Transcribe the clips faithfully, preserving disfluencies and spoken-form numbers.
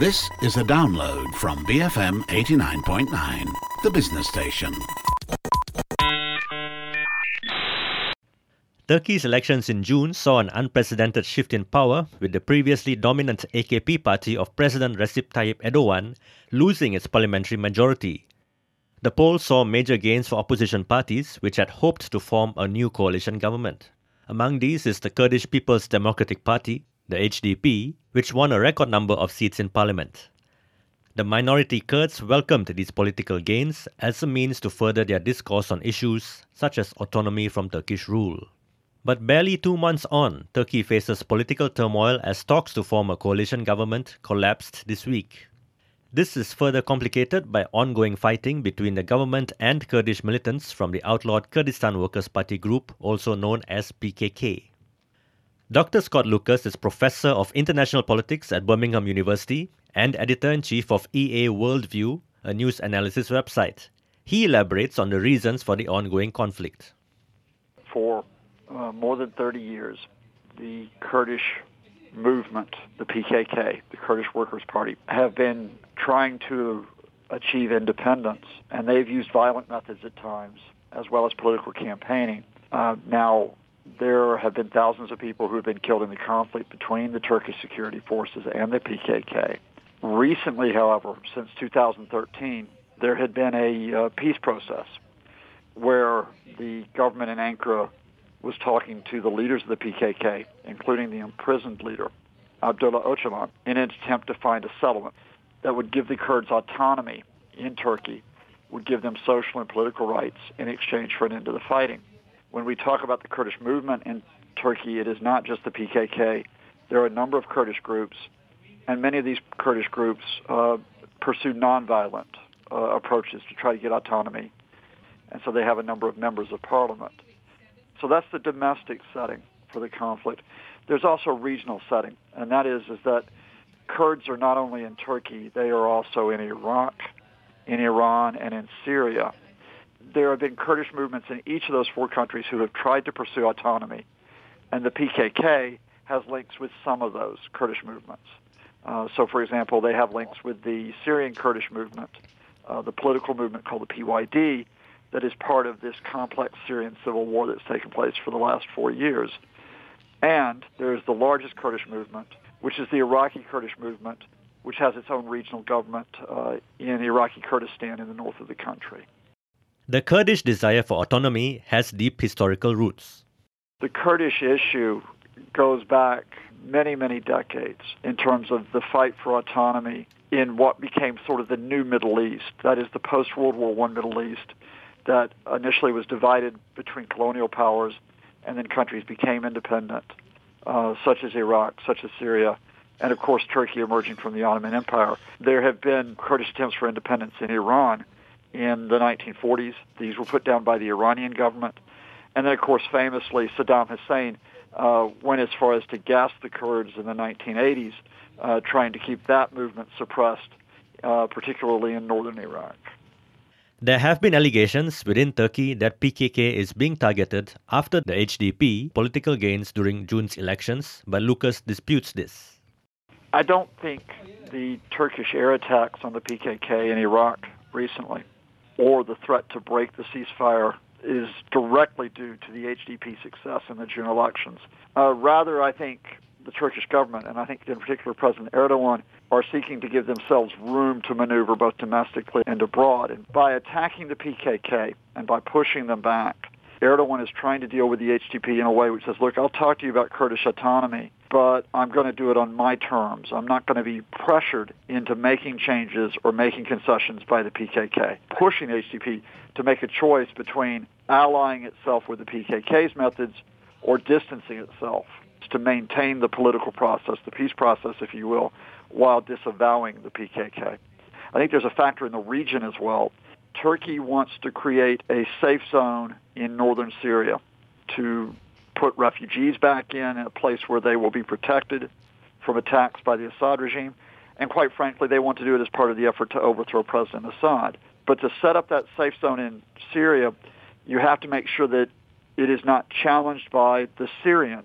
This is a download from B F M eighty-nine point nine, the business station. Turkey's elections in June saw an unprecedented shift in power, with the previously dominant A K P party of President Recep Tayyip Erdogan losing its parliamentary majority. The poll saw major gains for opposition parties, which had hoped to form a new coalition government. Among these is the Kurdish People's Democratic Party, the H D P, which won a record number of seats in parliament. The minority Kurds welcomed these political gains as a means to further their discourse on issues such as autonomy from Turkish rule. But barely two months on, Turkey faces political turmoil as talks to form a coalition government collapsed this week. This is further complicated by ongoing fighting between the government and Kurdish militants from the outlawed Kurdistan Workers' Party group, also known as P K K. Doctor Scott Lucas is Professor of International Politics at Birmingham University and Editor-in-Chief of E A Worldview, a news analysis website. He elaborates on the reasons for the ongoing conflict. For uh, more than thirty years, the Kurdish movement, the P K K, the Kurdish Workers' Party, have been trying to achieve independence, and they've used violent methods at times, as well as political campaigning. Uh, now, there have been thousands of people who have been killed in the conflict between the Turkish security forces and the P K K. Recently, however, since two thousand thirteen, there had been a uh, peace process where the government in Ankara was talking to the leaders of the P K K, including the imprisoned leader, Abdullah Öcalan, in an attempt to find a settlement that would give the Kurds autonomy in Turkey, would give them social and political rights in exchange for an end to the fighting. When we talk about the Kurdish movement in Turkey, it is not just the P K K. There are a number of Kurdish groups, and many of these Kurdish groups uh, pursue nonviolent uh, approaches to try to get autonomy, and so they have a number of members of parliament. So that's the domestic setting for the conflict. There's also a regional setting, and that is, is that Kurds are not only in Turkey, they are also in Iraq, in Iran, and in Syria. There have been Kurdish movements in each of those four countries who have tried to pursue autonomy, and the P K K has links with some of those Kurdish movements. Uh, so, for example, they have links with the Syrian Kurdish movement, uh, the political movement called the P Y D, that is part of this complex Syrian civil war that's taken place for the last four years. And there's the largest Kurdish movement, which is the Iraqi Kurdish movement, which has its own regional government uh, in Iraqi Kurdistan in the north of the country. The Kurdish desire for autonomy has deep historical roots. The Kurdish issue goes back many, many decades in terms of the fight for autonomy in what became sort of the new Middle East, that is the post-World War One Middle East, that initially was divided between colonial powers and then countries became independent, uh, such as Iraq, such as Syria, and of course Turkey emerging from the Ottoman Empire. There have been Kurdish attempts for independence in Iran in the nineteen forties. These were put down by the Iranian government. And then, of course, famously, Saddam Hussein uh, went as far as to gas the Kurds in the nineteen eighties, uh, trying to keep that movement suppressed, uh, particularly in northern Iraq. There have been allegations within Turkey that P K K is being targeted after the H D P political gains during June's elections, but Lucas disputes this. I don't think the Turkish air attacks on the P K K in Iraq recently, or the threat to break the ceasefire, is directly due to the H D P success in the June elections. Uh, rather, I think the Turkish government, and I think in particular President Erdogan, are seeking to give themselves room to maneuver both domestically and abroad. And by attacking the P K K and by pushing them back, Erdogan is trying to deal with the H D P in a way which says, look, I'll talk to you about Kurdish autonomy, but I'm going to do it on my terms. I'm not going to be pressured into making changes or making concessions by the P K K, pushing the H D P to make a choice between allying itself with the P K K's methods or distancing itself to maintain the political process, the peace process, if you will, while disavowing the P K K. I think there's a factor in the region as well. Turkey wants to create a safe zone in northern Syria to put refugees back in, in a place where they will be protected from attacks by the Assad regime. And quite frankly, they want to do it as part of the effort to overthrow President Assad. But to set up that safe zone in Syria, you have to make sure that it is not challenged by the Syrian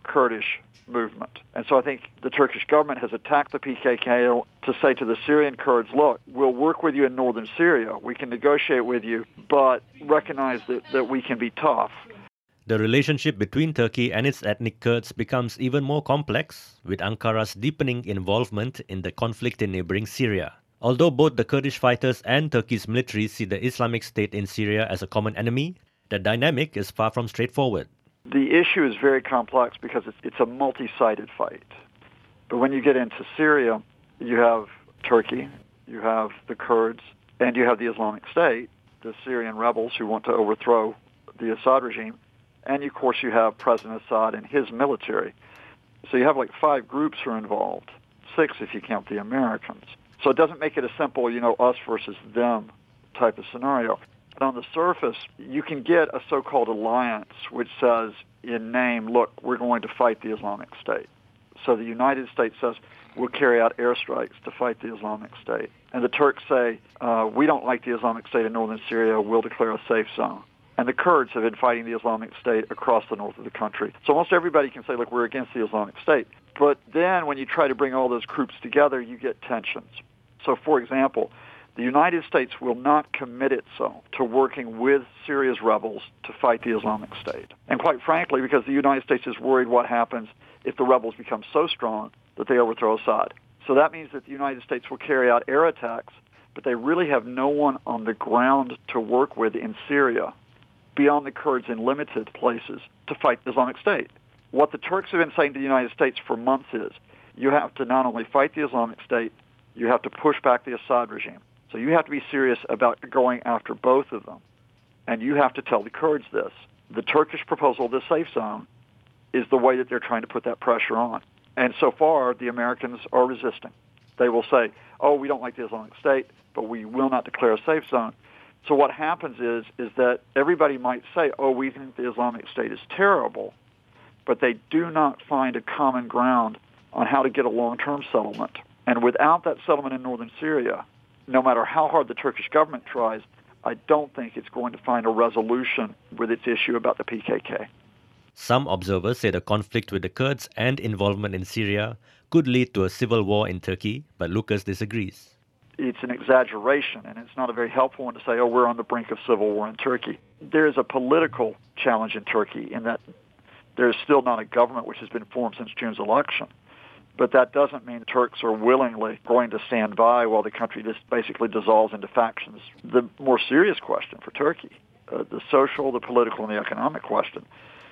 Kurdish movement. And so I think the Turkish government has attacked the P K K to say to the Syrian Kurds, look, we'll work with you in northern Syria. We can negotiate with you, but recognize that, that we can be tough. The relationship between Turkey and its ethnic Kurds becomes even more complex, with Ankara's deepening involvement in the conflict in neighboring Syria. Although both the Kurdish fighters and Turkey's military see the Islamic State in Syria as a common enemy, the dynamic is far from straightforward. The issue is very complex because it's, it's a multi-sided fight. But when you get into Syria, you have Turkey, you have the Kurds, and you have the Islamic State, the Syrian rebels who want to overthrow the Assad regime. And, of course, you have President Assad and his military. So you have like five groups who are involved, six if you count the Americans. So it doesn't make it a simple, you know, us versus them type of scenario. But on the surface, you can get a so-called alliance which says in name, look, we're going to fight the Islamic State. So the United States says we'll carry out airstrikes to fight the Islamic State. And the Turks say, uh, we don't like the Islamic State in northern Syria, we'll declare a safe zone. And the Kurds have been fighting the Islamic State across the north of the country. So almost everybody can say, look, we're against the Islamic State. But then when you try to bring all those groups together, you get tensions. So, for example, the United States will not commit itself to working with Syria's rebels to fight the Islamic State. And quite frankly, because the United States is worried what happens if the rebels become so strong that they overthrow Assad. So that means that the United States will carry out air attacks, but they really have no one on the ground to work with in Syria beyond the Kurds in limited places to fight the Islamic State. What the Turks have been saying to the United States for months is, you have to not only fight the Islamic State, you have to push back the Assad regime. So you have to be serious about going after both of them. And you have to tell the Kurds this. The Turkish proposal of the safe zone is the way that they're trying to put that pressure on. And so far, the Americans are resisting. They will say, oh, we don't like the Islamic State, but we will not declare a safe zone. So what happens is, is that everybody might say, oh, we think the Islamic State is terrible, but they do not find a common ground on how to get a long-term settlement. And without that settlement in northern Syria, no matter how hard the Turkish government tries, I don't think it's going to find a resolution with its issue about the P K K. Some observers say the conflict with the Kurds and involvement in Syria could lead to a civil war in Turkey, but Lucas disagrees. It's an exaggeration, and it's not a very helpful one to say, oh, we're on the brink of civil war in Turkey. There is a political challenge in Turkey in that there is still not a government which has been formed since June's election. But that doesn't mean Turks are willingly going to stand by while the country just basically dissolves into factions. The more serious question for Turkey, uh, the social, the political, and the economic question,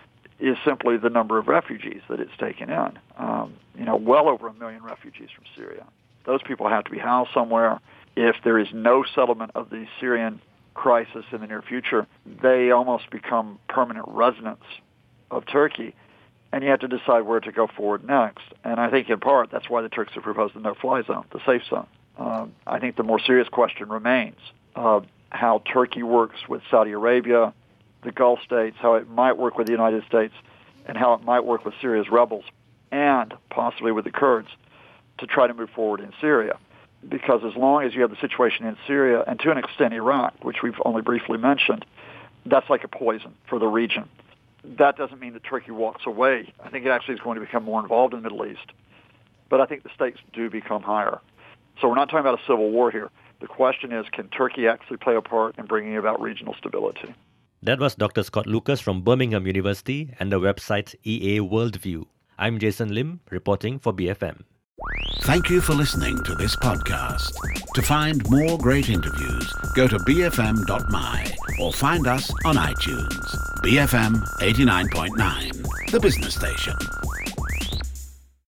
is simply the number of refugees that it's taken in. Um, you know, well over a million refugees from Syria. Those people have to be housed somewhere. If there is no settlement of the Syrian crisis in the near future, they almost become permanent residents of Turkey. And you have to decide where to go forward next. And I think in part that's why the Turks have proposed the no-fly zone, the safe zone. Um, I think the more serious question remains uh, how Turkey works with Saudi Arabia, the Gulf states, how it might work with the United States, and how it might work with Syria's rebels, and possibly with the Kurds, to try to move forward in Syria. Because as long as you have the situation in Syria, and to an extent Iraq, which we've only briefly mentioned, that's like a poison for the region. That doesn't mean that Turkey walks away. I think it actually is going to become more involved in the Middle East. But I think the stakes do become higher. So we're not talking about a civil war here. The question is, can Turkey actually play a part in bringing about regional stability? That was Doctor Scott Lucas from Birmingham University and the website E A Worldview. I'm Jason Lim, reporting for B F M. Thank you for listening to this podcast. To find more great interviews, go to b f m dot m y or find us on iTunes. B F M eighty-nine point nine, the business station.